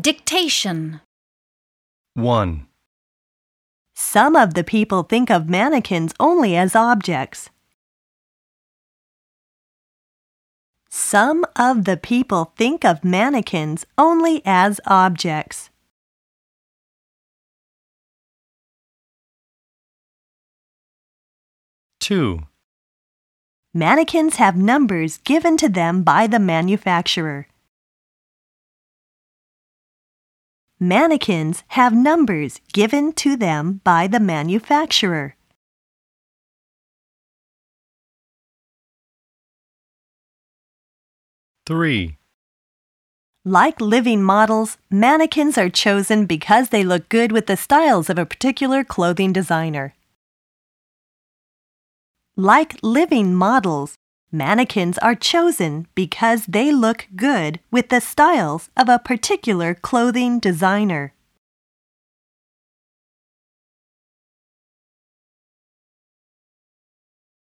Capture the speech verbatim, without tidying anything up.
Dictation. one. Some of the people think of mannequins only as objects. Some of the people think of mannequins only as objects. two. Mannequins have numbers given to them by the manufacturer. Mannequins have numbers given to them by the manufacturer. three. Like living models, mannequins are chosen because they look good with the styles of a particular clothing designer. Like living models, mannequins are chosen because they look good with the styles of a particular clothing designer.